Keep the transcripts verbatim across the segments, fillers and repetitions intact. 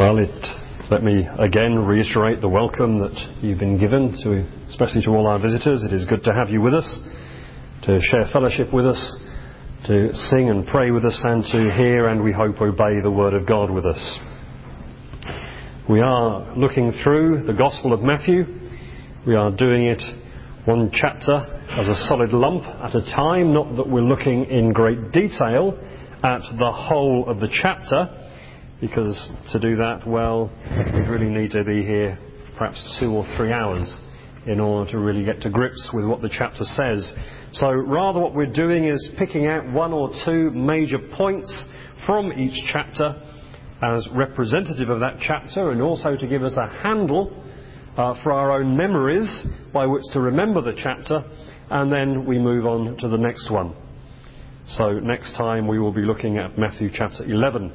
Well, it, let me again reiterate the welcome that you've been given, to, especially to all our visitors. It is good to have you with us, to share fellowship with us, to sing and pray with us, and to hear and, we hope, obey the Word of God with us. We are looking through the Gospel of Matthew. We are doing it one chapter as a solid lump at a time, not that we're looking in great detail at the whole of the chapter, because to do that, well, we really need to be here perhaps two or three hours in order to really get to grips with what the chapter says. So rather what we're doing is picking out one or two major points from each chapter as representative of that chapter, and also to give us a handle uh, for our own memories by which to remember the chapter, and then we move on to the next one. So next time we will be looking at Matthew chapter eleven.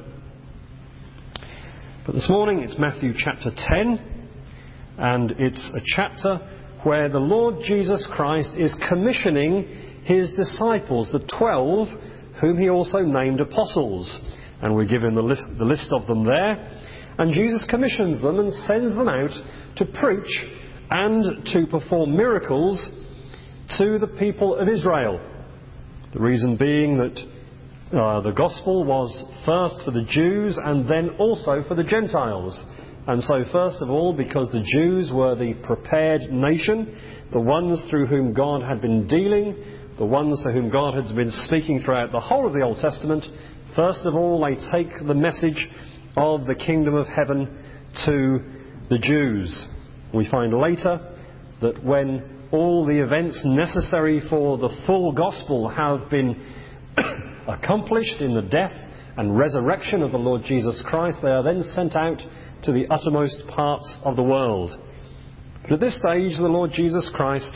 But this morning it's Matthew chapter ten, and it's a chapter where the Lord Jesus Christ is commissioning his disciples, the twelve, whom he also named apostles. And we're given the list, the list of them there. And Jesus commissions them and sends them out to preach and to perform miracles to the people of Israel. The reason being that Uh, the gospel was first for the Jews and then also for the Gentiles. And so first of all, because the Jews were the prepared nation, the ones through whom God had been dealing, the ones to whom God had been speaking throughout the whole of the Old Testament, first of all they take the message of the kingdom of heaven to the Jews. We find later that when all the events necessary for the full gospel have been accomplished in the death and resurrection of the Lord Jesus Christ, they are then sent out to the uttermost parts of the world. But at this stage, the Lord Jesus Christ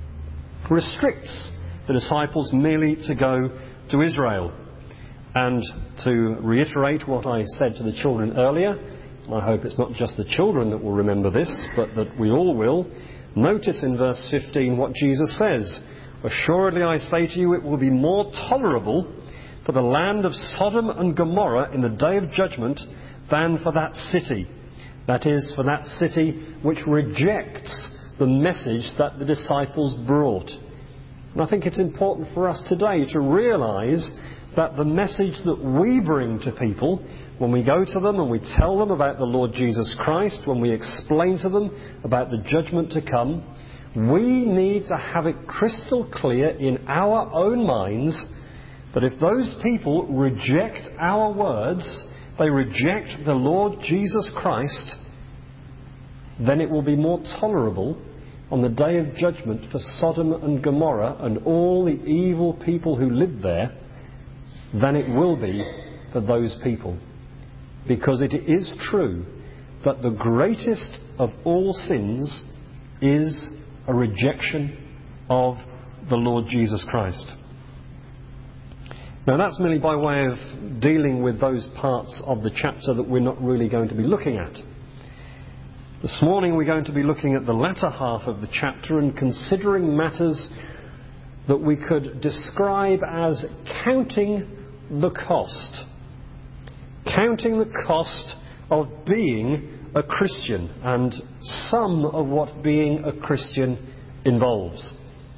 restricts the disciples merely to go to Israel. And to reiterate what I said to the children earlier, I hope it's not just the children that will remember this, but that we all will. Notice in verse fifteen what Jesus says: "Assuredly I say to you, it will be more tolerable for the land of Sodom and Gomorrah in the day of judgment than for that city." That is, for that city which rejects the message that the disciples brought. And I think it's important for us today to realise that the message that we bring to people, when we go to them and we tell them about the Lord Jesus Christ, when we explain to them about the judgment to come, we need to have it crystal clear in our own minds that if those people reject our words, they reject the Lord Jesus Christ, then it will be more tolerable on the day of judgment for Sodom and Gomorrah and all the evil people who live there than it will be for those people. Because it is true that the greatest of all sins is a rejection of the Lord Jesus Christ. Now that's merely by way of dealing with those parts of the chapter that we're not really going to be looking at. This morning we're going to be looking at the latter half of the chapter and considering matters that we could describe as counting the cost. Counting the cost of being a Christian, and some of what being a Christian involves.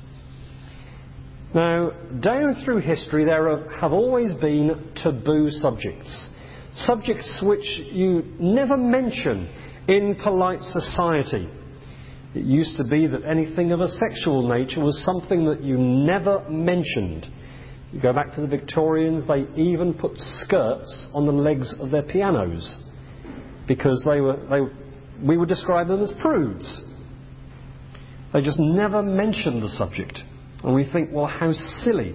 Now, down through history there have always been taboo subjects. Subjects which you never mention in polite society. It used to be that anything of a sexual nature was something that you never mentioned. You go back to the Victorians, they even put skirts on the legs of their pianos because they were, they, we would describe them as prudes. They just never mentioned the subject. And we think, well, how silly.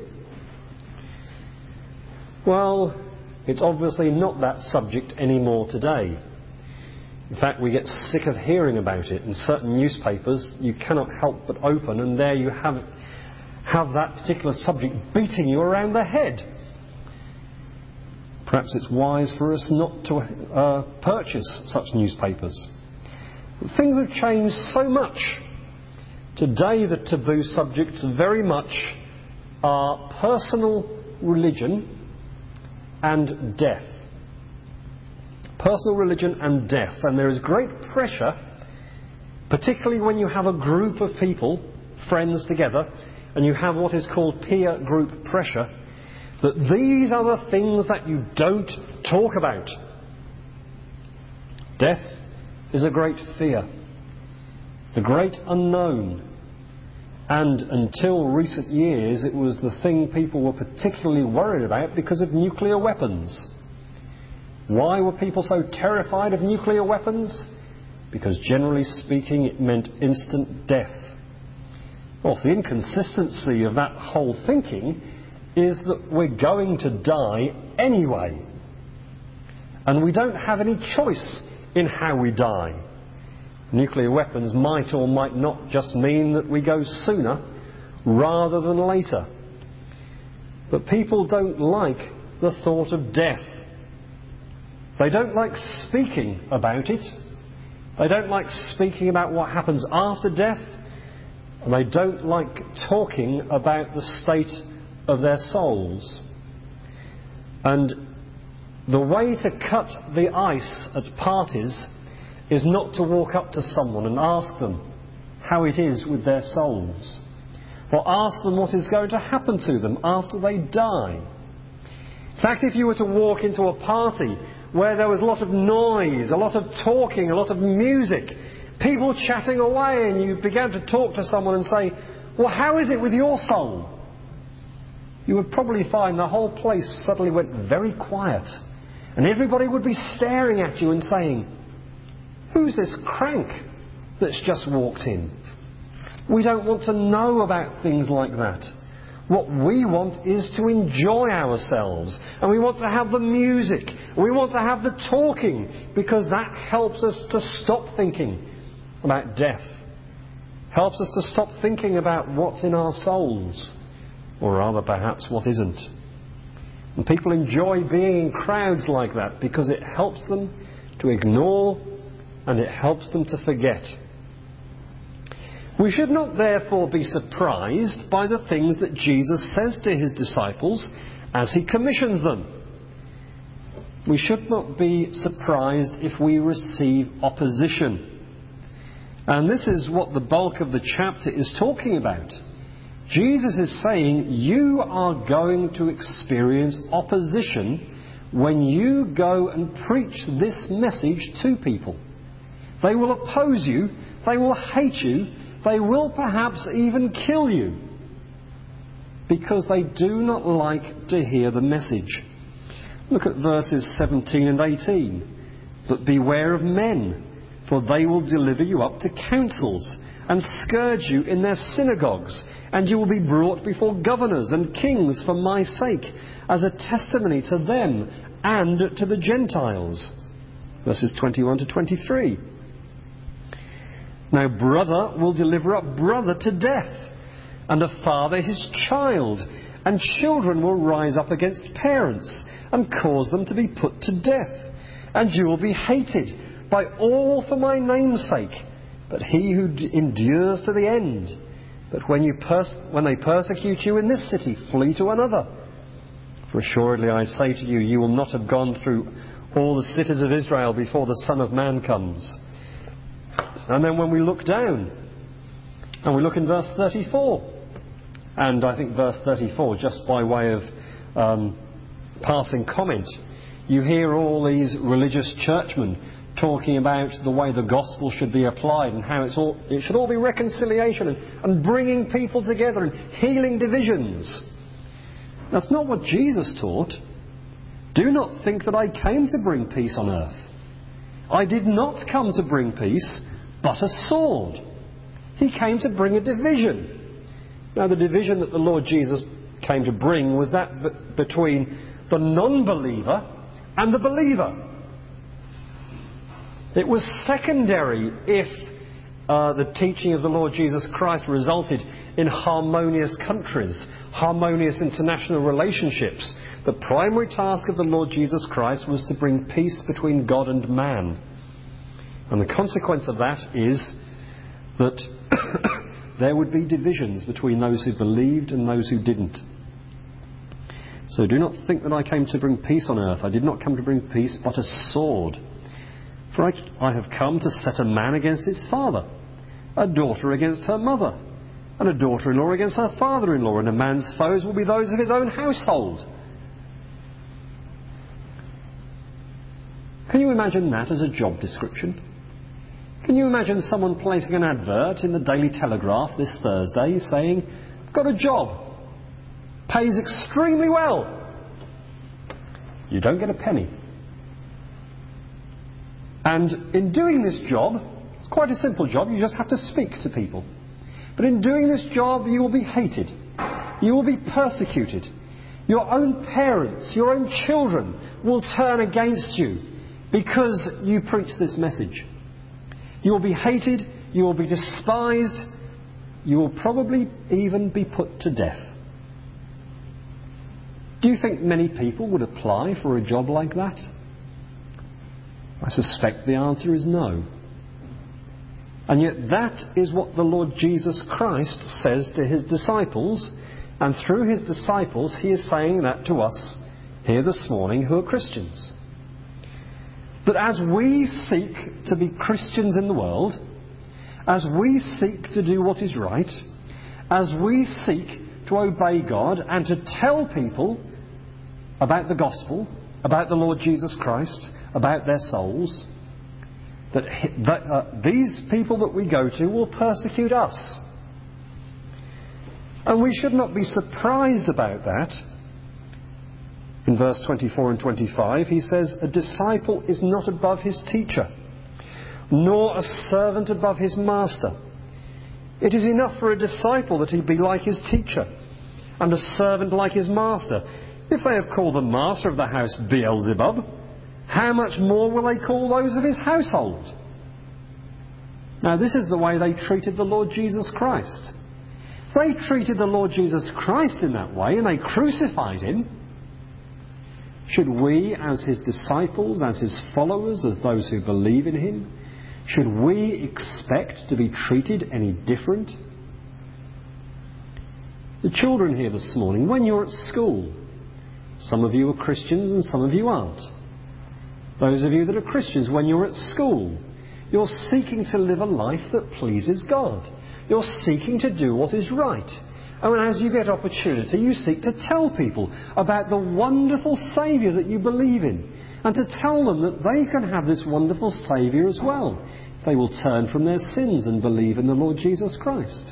Well, it's obviously not that subject anymore today. In fact, we get sick of hearing about it. In certain newspapers, you cannot help but open, and there you have, have that particular subject beating you around the head. Perhaps it's wise for us not to uh, purchase such newspapers. But things have changed so much. Today the taboo subjects very much are personal religion and death. Personal religion and death. And there is great pressure, particularly when you have a group of people, friends together, and you have what is called peer group pressure, that these are the things that you don't talk about. Death is a great fear, the great unknown. And until recent years, it was the thing people were particularly worried about because of nuclear weapons. Why were people so terrified of nuclear weapons? Because generally speaking, it meant instant death. Well, the inconsistency of that whole thinking is that we're going to die anyway. And we don't have any choice in how we die. Nuclear weapons might or might not just mean that we go sooner rather than later. But people don't like the thought of death. They don't like speaking about it. They don't like speaking about what happens after death. And they don't like talking about the state of their souls. And the way to cut the ice at parties is not to walk up to someone and ask them how it is with their souls, or ask them what is going to happen to them after they die. In fact, if you were to walk into a party where there was a lot of noise, a lot of talking, a lot of music, people chatting away, and you began to talk to someone and say, well, how is it with your soul? You would probably find the whole place suddenly went very quiet, and everybody would be staring at you and saying, who's this crank that's just walked in? We don't want to know about things like that. What we want is to enjoy ourselves, and we want to have the music, we want to have the talking, because that helps us to stop thinking about death, helps us to stop thinking about what's in our souls, or rather perhaps what isn't. And people enjoy being in crowds like that because it helps them to ignore and it helps them to forget. We should not therefore be surprised by the things that Jesus says to his disciples as he commissions them. We should not be surprised if we receive opposition. And this is what the bulk of the chapter is talking about. Jesus is saying you are going to experience opposition when you go and preach this message to people. They will oppose you, they will hate you, they will perhaps even kill you because they do not like to hear the message. Look at verses seventeen and eighteen. But beware of men, for they will deliver you up to councils and scourge you in their synagogues, and you will be brought before governors and kings for my sake, as a testimony to them and to the Gentiles. Verses twenty-one to twenty-three. Now brother will deliver up brother to death, and a father his child, and children will rise up against parents and cause them to be put to death. And you will be hated by all for my name's sake, but he who d- endures to the end. But when, you pers- when they persecute you in this city, flee to another. For assuredly I say to you, you will not have gone through all the cities of Israel before the Son of Man comes. And then when we look down, and we look in verse thirty-four, and I think verse thirty-four, just by way of um, passing comment, you hear all these religious churchmen talking about the way the gospel should be applied and how it's all, it should all be reconciliation and, and bringing people together and healing divisions. That's not what Jesus taught. Do not think that I came to bring peace on earth. I did not come to bring peace, but a sword. He came to bring a division. Now, the division that the Lord Jesus came to bring was that b- between the non-believer and the believer. It was secondary if uh, the teaching of the Lord Jesus Christ resulted in harmonious countries, harmonious international relationships. The primary task of the Lord Jesus Christ was to bring peace between God and man. And the consequence of that is that there would be divisions between those who believed and those who didn't. So do not think that I came to bring peace on earth. I did not come to bring peace, but a sword. For I, I have come to set a man against his father, a daughter against her mother, and a daughter-in-law against her father-in-law, and a man's foes will be those of his own household. Can you imagine that as a job description? Can you imagine someone placing an advert in the Daily Telegraph this Thursday saying, got a job, pays extremely well. You don't get a penny. And in doing this job, it's quite a simple job, you just have to speak to people. But in doing this job, you will be hated. You will be persecuted. Your own parents, your own children will turn against you because you preach this message. You will be hated, you will be despised, you will probably even be put to death. Do you think many people would apply for a job like that? I suspect the answer is no. And yet that is what the Lord Jesus Christ says to his disciples, and through his disciples he is saying that to us here this morning who are Christians. That as we seek to be Christians in the world, as we seek to do what is right, as we seek to obey God and to tell people about the gospel, about the Lord Jesus Christ, about their souls, that, that uh, these people that we go to will persecute us. And we should not be surprised about that. In verse twenty-four and twenty-five, he says, a disciple is not above his teacher, nor a servant above his master. It is enough for a disciple that he be like his teacher, and a servant like his master. If they have called the master of the house Beelzebub, how much more will they call those of his household? Now, this is the way they treated the Lord Jesus Christ. They treated the Lord Jesus Christ in that way, and they crucified him. Should we, as his disciples, as his followers, as those who believe in him, should we expect to be treated any different? The children here this morning, when you're at school, some of you are Christians and some of you aren't. Those of you that are Christians, when you're at school, you're seeking to live a life that pleases God. You're seeking to do what is right. And as you get opportunity, you seek to tell people about the wonderful Saviour that you believe in, and to tell them that they can have this wonderful Saviour as well, if they will turn from their sins and believe in the Lord Jesus Christ.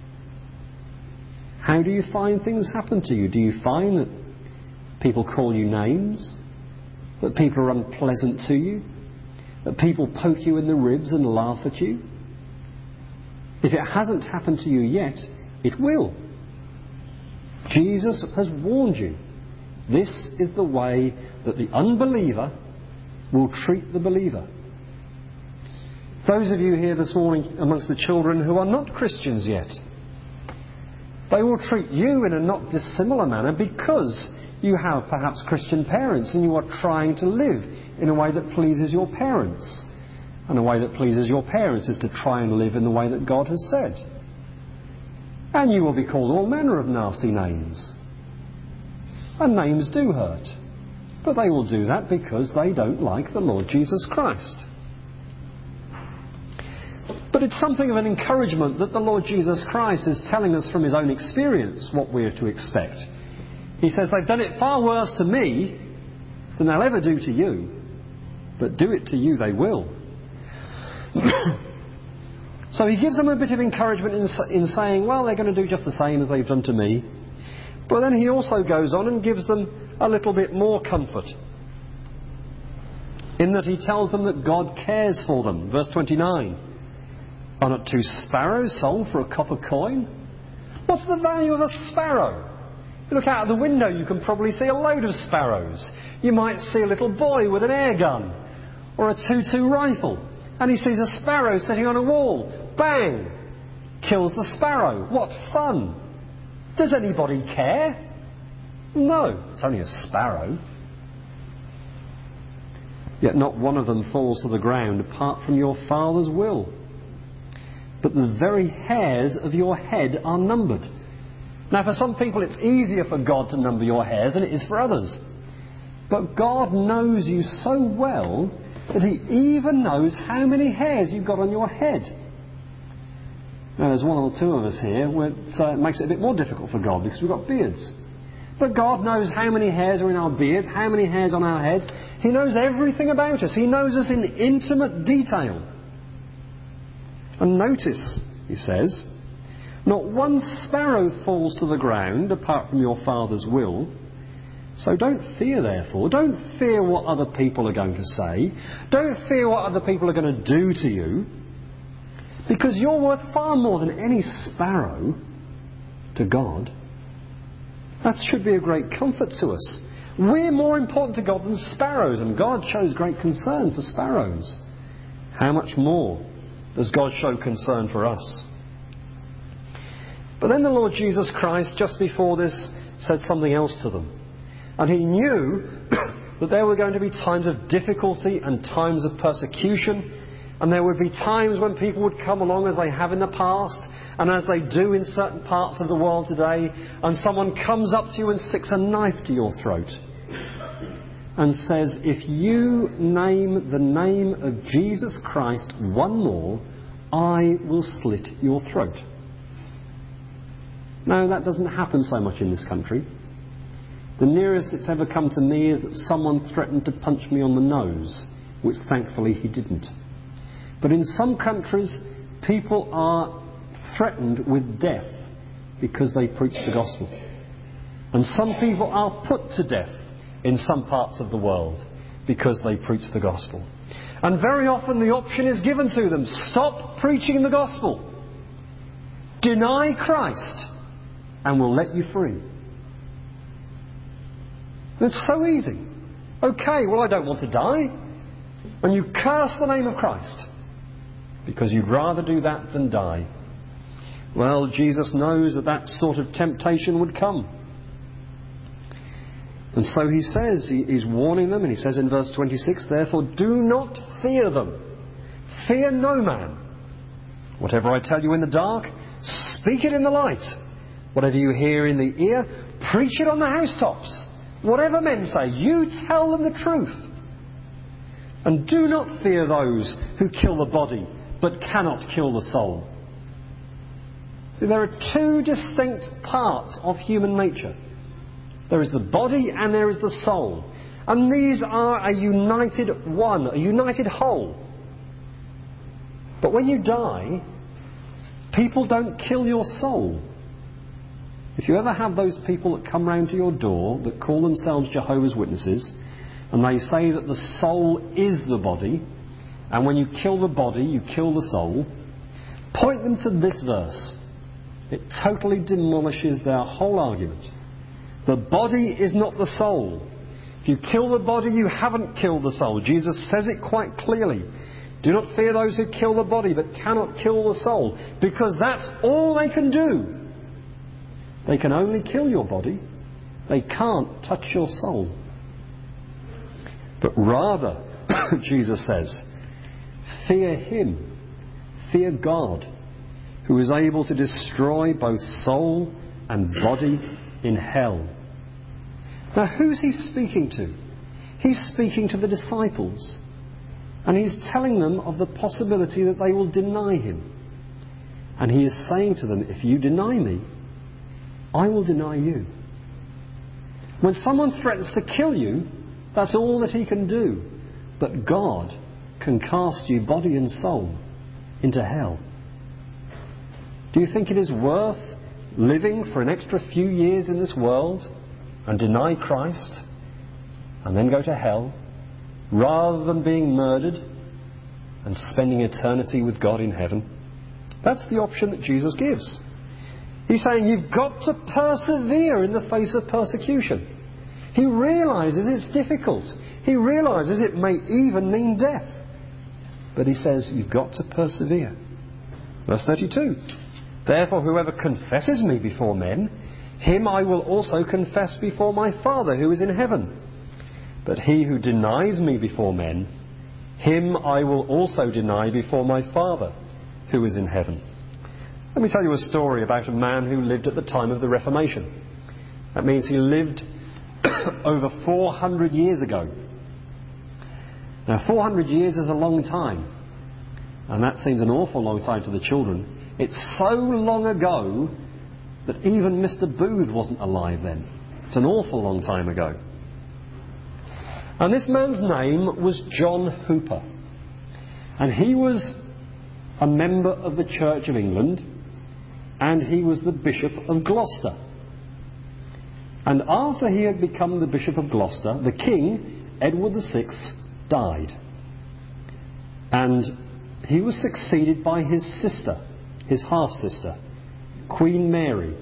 How do you find things happen to you? Do you find that people call you names? That people are unpleasant to you? That people poke you in the ribs and laugh at you? If it hasn't happened to you yet, it will. Jesus has warned you. This is the way that the unbeliever will treat the believer. Those of you here this morning amongst the children who are not Christians yet, they will treat you in a not dissimilar manner because you have perhaps Christian parents and you are trying to live in a way that pleases your parents. And a way that pleases your parents is to try and live in the way that God has said. And you will be called all manner of nasty names. And names do hurt. But they will do that because they don't like the Lord Jesus Christ. But it's something of an encouragement that the Lord Jesus Christ is telling us from his own experience what we're to expect. He says, they've done it far worse to me than they'll ever do to you. But do it to you they will. So he gives them a bit of encouragement in, in saying, well, they're going to do just the same as they've done to me. But then he also goes on and gives them a little bit more comfort, in that he tells them that God cares for them. Verse twenty-nine. Are not two sparrows sold for a copper coin? What's the value of a sparrow? You look out of the window, you can probably see a load of sparrows. You might see a little boy with an air gun or a two two rifle, and he sees a sparrow sitting on a wall. Bang! Kills the sparrow. What fun! Does anybody care? No, it's only a sparrow. Yet not one of them falls to the ground apart from your Father's will. But the very hairs of your head are numbered. Now, for some people it's easier for God to number your hairs than it is for others. But God knows you so well that He even knows how many hairs you've got on your head. Now, there's one or two of us here where it uh, makes it a bit more difficult for God because we've got beards. But God knows how many hairs are in our beards, how many hairs on our heads. He knows everything about us. He knows us in intimate detail. And notice, He says, not one sparrow falls to the ground apart from your Father's will. So don't fear, therefore. Don't fear what other people are going to say. Don't fear what other people are going to do to you. Because you're worth far more than any sparrow to God. That should be a great comfort to us. We're more important to God than sparrows, and God shows great concern for sparrows. How much more does God show concern for us? But then the Lord Jesus Christ, just before this, said something else to them. And He knew that there were going to be times of difficulty and times of persecution. And there would be times when people would come along, as they have in the past, and as they do in certain parts of the world today, and someone comes up to you and sticks a knife to your throat and says, if you name the name of Jesus Christ one more, I will slit your throat. No, that doesn't happen so much in this country. The nearest it's ever come to me is that someone threatened to punch me on the nose, which thankfully he didn't. But in some countries, people are threatened with death because they preach the gospel. And some people are put to death in some parts of the world because they preach the gospel. And very often the option is given to them: stop preaching the gospel. Deny Christ and we'll let you free. It's so easy. Okay, well, I don't want to die. And you curse the name of Christ because you'd rather do that than die. Well, Jesus knows that that sort of temptation would come. And so He says, he, He's warning them, and He says in verse twenty-six, therefore do not fear them. Fear no man. Whatever I tell you in the dark, speak it in the light. Whatever you hear in the ear, preach it on the housetops. Whatever men say, you tell them the truth. And do not fear those who kill the body, but cannot kill the soul. See, there are two distinct parts of human nature. There is the body and there is the soul. And these are a united one, a united whole. But when you die, people don't kill your soul. If you ever have those people that come round to your door that call themselves Jehovah's Witnesses, and they say that the soul is the body, and when you kill the body, you kill the soul, point them to this verse. It totally demolishes their whole argument. The body is not the soul. If you kill the body, you haven't killed the soul. Jesus says it quite clearly. Do not fear those who kill the body, but cannot kill the soul, because that's all they can do. They can only kill your body. They can't touch your soul. But rather, Jesus says, fear Him, fear God, who is able to destroy both soul and body in hell. Now, who's He speaking to? He's speaking to the disciples. And He's telling them of the possibility that they will deny Him. And He is saying to them, if you deny me, I will deny you. When someone threatens to kill you, that's all that he can do. But God can cast you body and soul into hell. Do you think it is worth living for an extra few years in this world and deny Christ and then go to hell, rather than being murdered and spending eternity with God in heaven? That's the option that Jesus gives. He's saying you've got to persevere in the face of persecution. He realises it's difficult. He realises it may even mean death. But He says you've got to persevere. Verse thirty-two. Therefore whoever confesses me before men, him I will also confess before my Father who is in heaven. But he who denies me before men, him I will also deny before my Father who is in heaven. Let me tell you a story about a man who lived at the time of the Reformation. That means he lived over four hundred years ago. Now, four hundred years is a long time, and that seems an awful long time to the children. It's so long ago that even Mister Booth wasn't alive then. It's an awful long time ago. And this man's name was John Hooper. And he was a member of the Church of England, and he was the Bishop of Gloucester. And after he had become the Bishop of Gloucester, the King, Edward the Sixth, died. And he was succeeded by his sister, his half-sister, Queen Mary.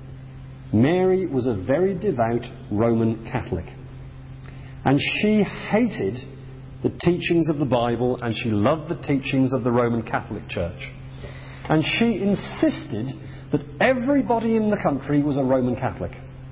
Mary was a very devout Roman Catholic. And she hated the teachings of the Bible, and she loved the teachings of the Roman Catholic Church. And she insisted that everybody in the country was a Roman Catholic.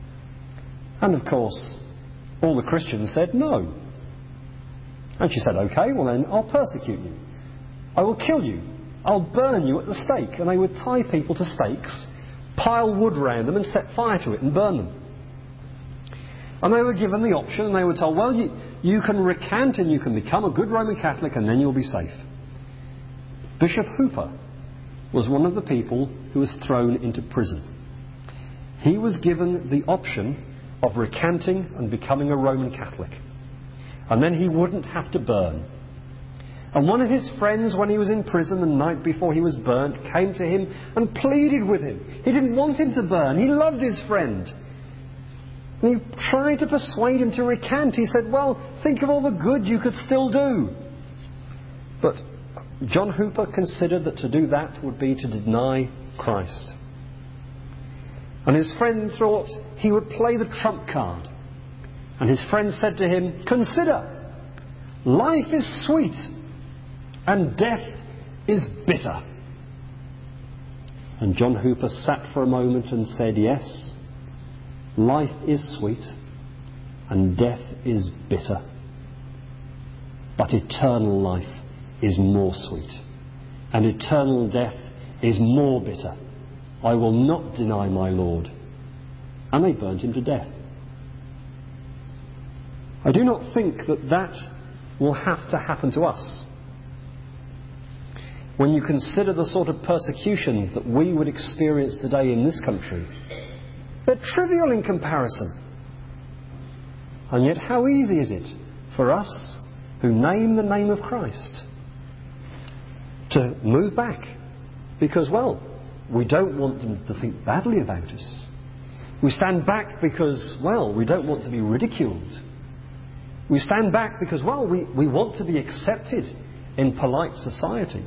And of course, all the Christians said no. And she said, OK, well then I'll persecute you. I will kill you. I'll burn you at the stake. And they would tie people to stakes, pile wood round them and set fire to it and burn them. And they were given the option, and they were told, well, you, you can recant and you can become a good Roman Catholic and then you'll be safe. Bishop Hooper was one of the people who was thrown into prison. He was given the option of recanting and becoming a Roman Catholic. And then he wouldn't have to burn. And one of his friends, when he was in prison the night before he was burnt, came to him and pleaded with him. He didn't want him to burn. He loved his friend. And he tried to persuade him to recant. He said, well, think of all the good you could still do. But John Hooper considered that to do that would be to deny Christ. And his friend thought he would play the trump card. And his friend said to him, consider, life is sweet and death is bitter. And John Hooper sat for a moment and said, yes, life is sweet and death is bitter, but eternal life is more sweet and eternal death is more bitter. I will not deny my Lord. And they burnt him to death. I do not think that that will have to happen to us. When you consider the sort of persecutions that we would experience today in this country, they're trivial in comparison. And yet how easy is it for us who name the name of Christ to move back? Because, well, we don't want them to think badly about us. We stand back because, well, we don't want to be ridiculed. We stand back because, well, we, we want to be accepted in polite society.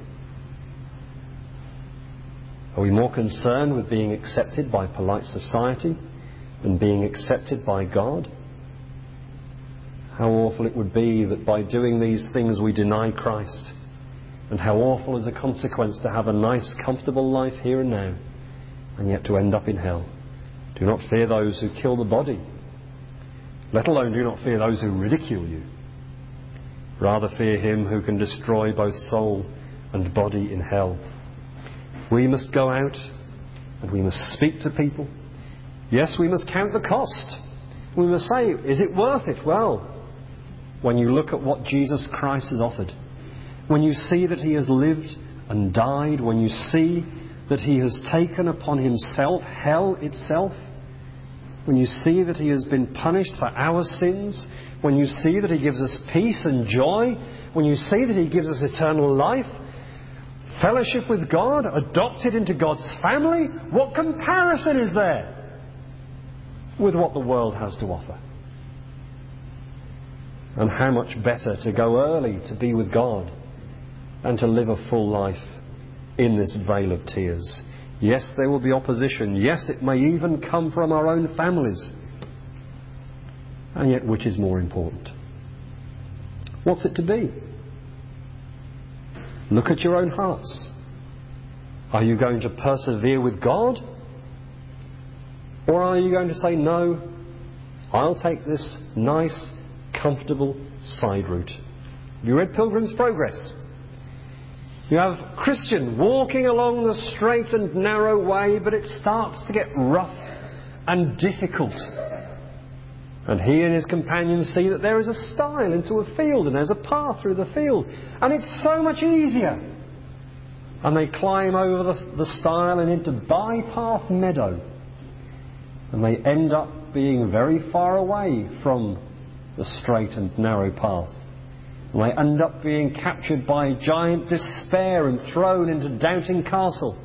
Are we more concerned with being accepted by polite society than being accepted by God? How awful it would be that by doing these things we deny Christ. And how awful is a consequence to have a nice, comfortable life here and now, and yet to end up in hell. Do not fear those who kill the body, let alone do not fear those who ridicule you. Rather fear him who can destroy both soul and body in hell. We must go out and we must speak to people. Yes, we must count the cost. We must say, is it worth it? Well, when you look at what Jesus Christ has offered, when you see that he has lived and died, when you see that he has taken upon himself hell itself, when you see that he has been punished for our sins, when you see that he gives us peace and joy, when you see that he gives us eternal life, fellowship with God, adopted into God's family, what comparison is there with what the world has to offer? And how much better to go early to be with God and to live a full life in this vale of tears. Yes, there will be opposition. Yes, it may even come from our own families. And yet, which is more important? What's it to be? Look at your own hearts. Are you going to persevere with God? Or are you going to say, no, I'll take this nice, comfortable side route? Have you read Pilgrim's Progress? You have Christian walking along the straight and narrow way, but it starts to get rough and difficult. And he and his companions see that there is a stile into a field and there's a path through the field. And it's so much easier. And they climb over the, the stile and into bypath meadow. And they end up being very far away from the straight and narrow path. And they end up being captured by giant despair and thrown into Doubting Castle.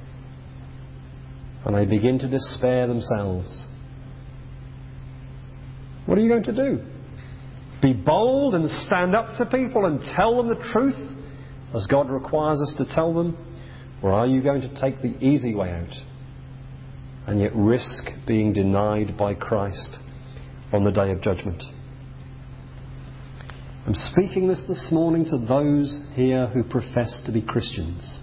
And they begin to despair themselves. What are you going to do? Be bold and stand up to people and tell them the truth as God requires us to tell them? Or are you going to take the easy way out and yet risk being denied by Christ on the day of judgment? I'm speaking this this morning to those here who profess to be Christians.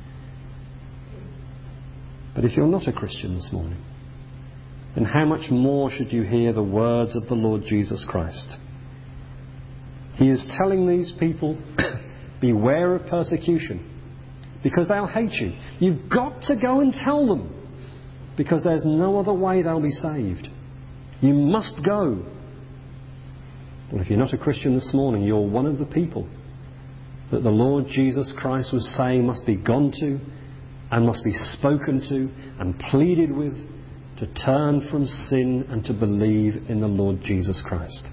But if you're not a Christian this morning, then how much more should you hear the words of the Lord Jesus Christ? He is telling these people, beware of persecution, because they'll hate you. You've got to go and tell them, because there's no other way they'll be saved. You must go. Well, if you're not a Christian this morning, you're one of the people that the Lord Jesus Christ was saying must be gone to and must be spoken to and pleaded with to turn from sin and to believe in the Lord Jesus Christ.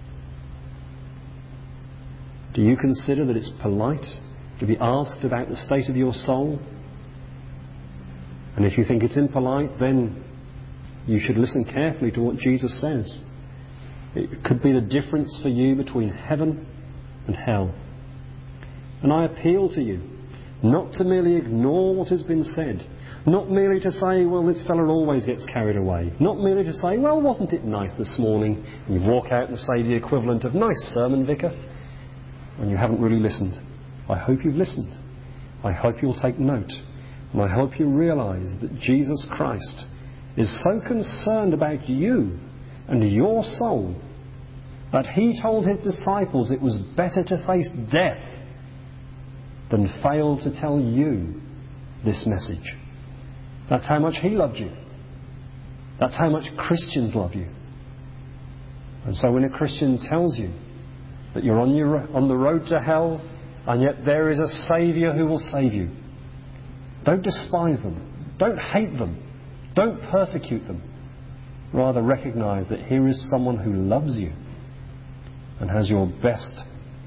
Do you consider that it's polite to be asked about the state of your soul? And if you think it's impolite, then you should listen carefully to what Jesus says. It could be the difference for you between heaven and hell. And I appeal to you not to merely ignore what has been said, not merely to say, well, this fella always gets carried away, not merely to say, well, wasn't it nice this morning, and you walk out and say the equivalent of, nice sermon, Vicar, when you haven't really listened. I hope you've listened. I hope you'll take note. And I hope you realise that Jesus Christ is so concerned about you and your soul that he told his disciples it was better to face death than fail to tell you this message. That's how much he loved you. That's how much Christians love you. And so when a Christian tells you that you're on, your, on the road to hell and yet there is a Saviour who will save you, don't despise them. Don't hate them. Don't persecute them. Rather recognise that here is someone who loves you and has your best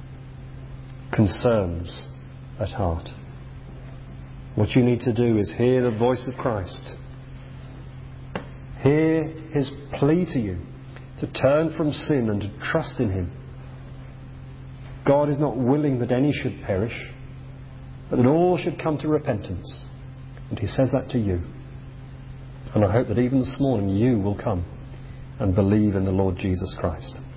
concerns at heart. What you need to do is hear the voice of Christ. Hear his plea to you to turn from sin and to trust in him. God is not willing that any should perish, but that all should come to repentance. And he says that to you. And I hope that even this morning you will come and believe in the Lord Jesus Christ.